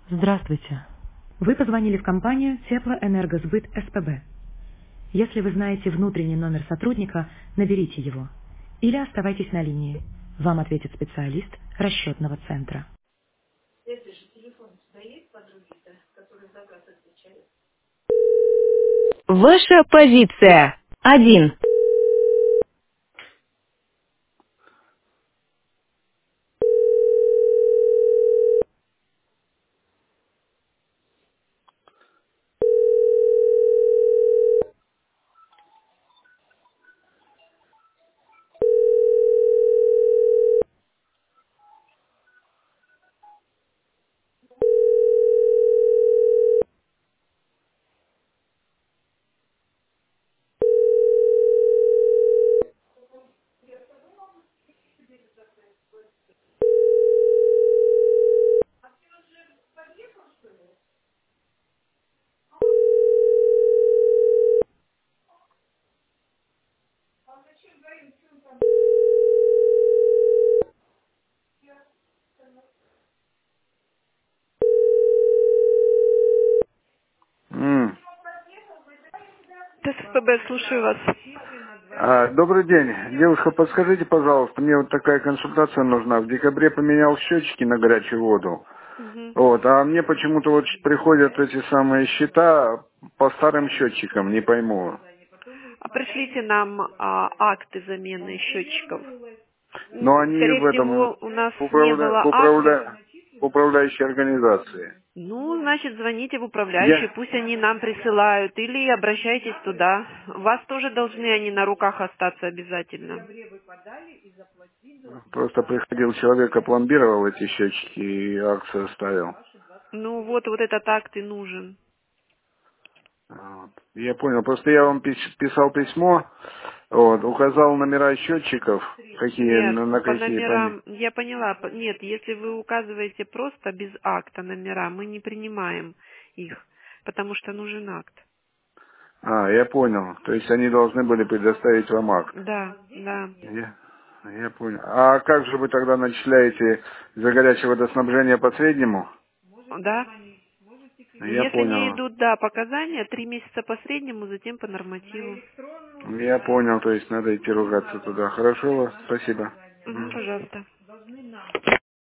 Здравствуйте. Вы позвонили в компанию Теплоэнергосбыт СПБ. Если вы знаете внутренний номер сотрудника, наберите его. Или оставайтесь на линии. Вам ответит специалист расчетного центра. Ваша позиция. 1. М. ТСПБ, слушаю вас. Добрый день. Девушка, подскажите, пожалуйста, мне вот такая консультация нужна. В декабре поменял счетчики на горячую воду. Мгм. Вот, а мне почему-то вот приходят эти самые счета по старым счетчикам, не пойму. А пришлите нам акты замены счетчиков. Но они Скорее в этом, всего, у нас в, не было актов. в управляющей организации. Ну, значит, звоните в управляющую, Я пусть они нам присылают, или обращайтесь туда. Вас тоже должны они на руках остаться обязательно. просто приходил человек, опломбировал эти счетчики и акцию оставил. Ну, вот этот акт и нужен. Вот. Я понял. Просто я вам писал письмо, вот, указал номера счетчиков, какие, Нет, на по какие номерам, я поняла, нет, если вы указываете просто без акта номера, мы не принимаем их, потому что нужен акт. Я понял. То есть они должны были предоставить вам акт. Да, да. Я понял. А как же вы тогда начисляете за горячее водоснабжение по среднему? Да. Я Если не понял. идут, да, показания, 3 месяца по среднему, затем по нормативу. Я понял. То есть надо идти ругаться туда. Хорошо, спасибо. Мгм, Мгм. пожалуйста.